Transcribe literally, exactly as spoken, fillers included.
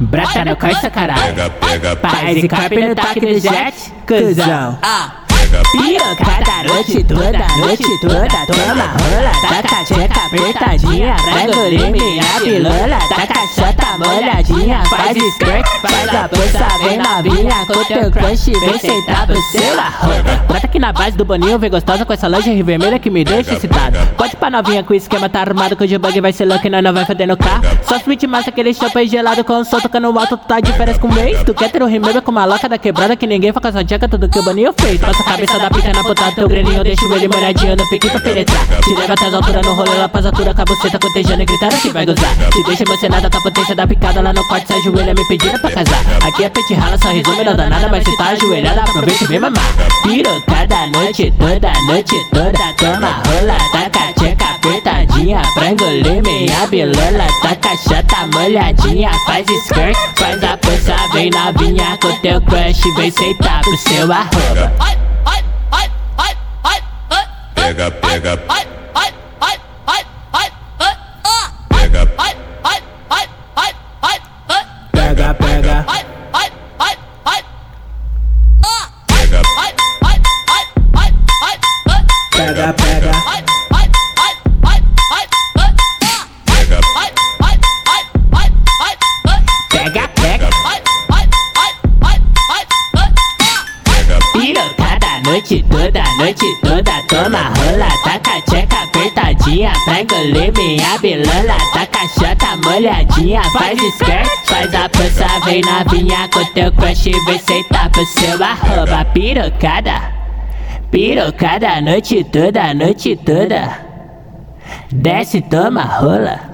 Brata no coice, caralho. Pega, pega, Paz e carpe no toque do jet, cuzão. ah, pega, Pirocada a noite toda, noite toda. Toma rola, taca tcheca apertadinha. Pra engolir minha pilola. Taca chata molhadinha. Faz skirt, faz a poça bem novinha. Com teu crush vem sentar pro seu arroba. Bota aqui na base do boninho, vem gostosa com essa lingerie vermelha que me deixa excitado. Conte pra novinha que o esquema tá armado, que o G-Bug vai ser louco e nós não vai foder no carro. Só sweet massa, aquele champanhe gelado com o som tocando alto, tu tá de férias com o mês. Tu quer ter um remember com uma loca da quebrada que ninguém faz com essa tcheca, tudo que o boninho fez. Passa a cabeça da pica na putada, teu grelinho deixa ele molhadinho no pique pra penetrar. Te leva até as alturas no rolê, lá pras alturas, com a buceta cotejando e gritando que vai gozar. Te deixa emocionada com a potência da picada lá no quarto, se ajoelha me pedindo pra casar. Aqui é pente rala, só resume, não dá nada, mas se tá ajoelhada, aproveita e vem mamar. Pirocada a noite toda, noite toda. Toma rola, taca tcheca apertadinha. Pra engolir minha bilola, taca chata molhadinha. Faz skirt, faz a poça bem novinha. Com teu crush vem sentar pro seu arroba. pega, pega, pega, Pega, pega, pega, pega, pega, pega. Pega, pega. Pirocada a noite toda, noite toda. Toma rola, taca tcheca apertadinha. Pra engolir minha bilola, taca chata molhadinha. Faz skirt, faz a poça vem novinha. Com teu crush vem sentar pro seu arroba. Pirocada, pirocada a noite toda, noite toda. Desce, toma rola.